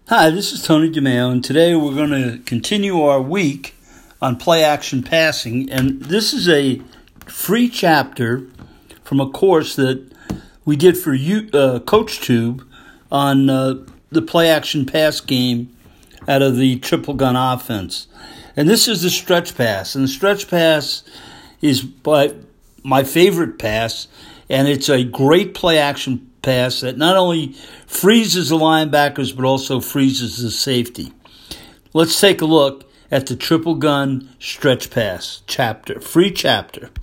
Hi, this is Tony DeMeo, and today we're going to continue our week on play action passing. And this is a free chapter from a course that we did for CoachTube on the play action pass game out of the triple gun offense. And this is the stretch pass. And the stretch pass is by my favorite pass, and it's a great play action pass that not only freezes the linebackers but also freezes the safety. Let's take a look at the triple gun stretch pass chapter, free chapter.